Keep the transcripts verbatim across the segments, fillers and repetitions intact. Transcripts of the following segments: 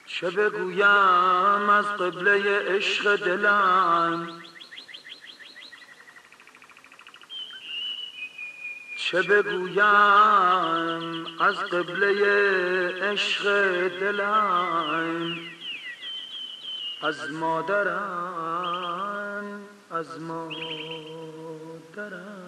چه بگویم از قبله عشق دلم، چه بگویم از قبله عشق دلم، از مادرم از مادرم.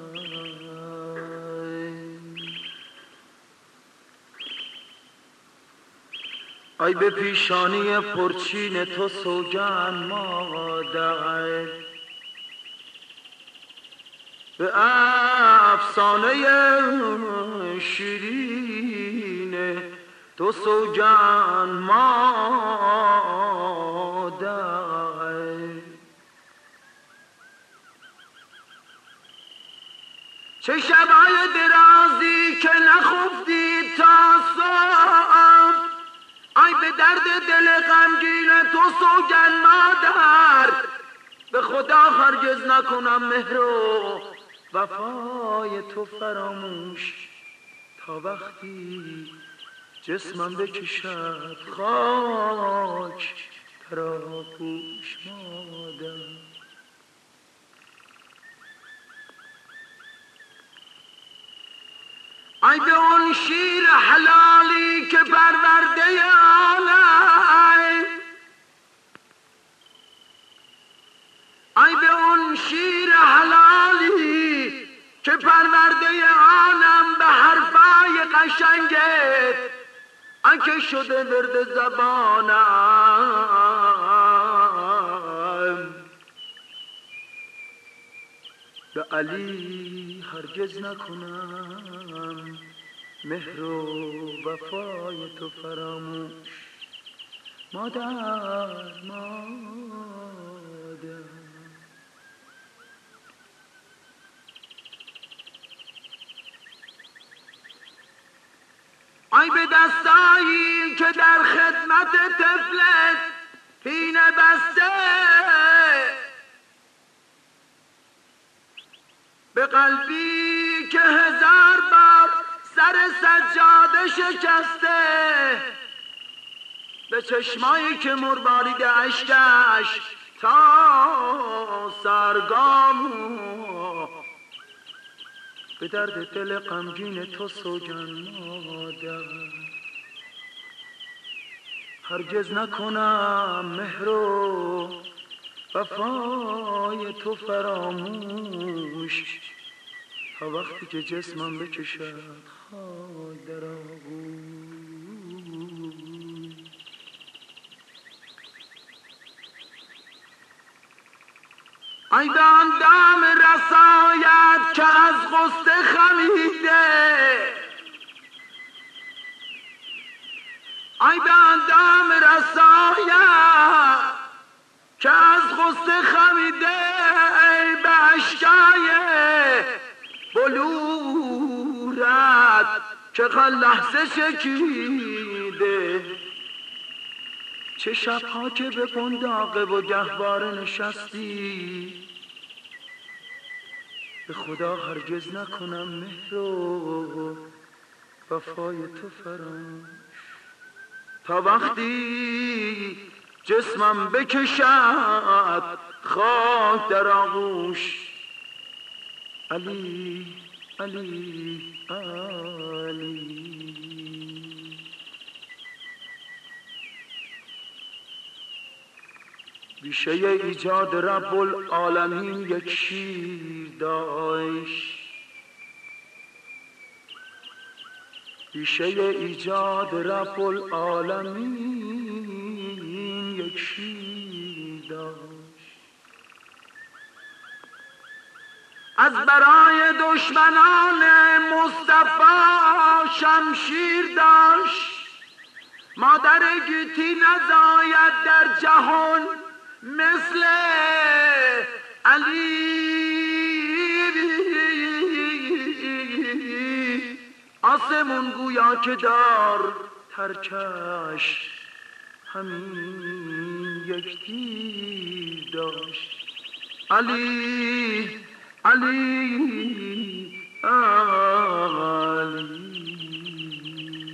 ای به پیشانی پرچین تو سوگند مادر، به افسانه شیرین تو سوگند مادر. چه شبای درازی که نخفتی تا صبح، ای به درد دل غمگین تو سوگند مادر. به خدا هرگز نکنم مهر و وفای تو فراموش، تا وقتی جسمم بکشد خاک در آغوش مادر. ای به اون شیر حلالی که پرورده عالم، ای به اون شیر حلالی که پرورده عالم، به حرفای قشنگت ای که شده ورد زبانم. به علی هرگز نکنم مهر و وفای تو فراموش، مادر مادر. ای به دستایی که در خدمت طفلت پینه بسته، به قلبی که هزار بار سر سجاده شکسته، به چشمایی که مربارید اشکش تا سرگام، به درد دل غمگین تو سوگند مادر. هرگز نکنم مهر و وفای تو فراموش، تا وقتی که جسمم بکشد خاک در آغوش. ای به آن دم رسایت که از غصه خمیده، ای به آن دم رسایت که از غصه خمیده، ای به اشکای بلورت که هر لحظه شکیده. چه شبها که به قنداقه و گهواره نشستی، به خدا هرگز نکنم مهر و وفای تو فراموش، تا وقتی جسمم بکشد خاک در آغوش. علی علی علی. بیشه ایجاد رب العالمین یک شیر داشت، بیشه ایجاد رب العالمین یک شیر داشت. از برای دشمنان مصطفی شمشیر داشت، مادر گیتی نزاید در جهان مثل علی. آسمون گویا که دار ترکش همین یک تیر داشت. علی علی علی.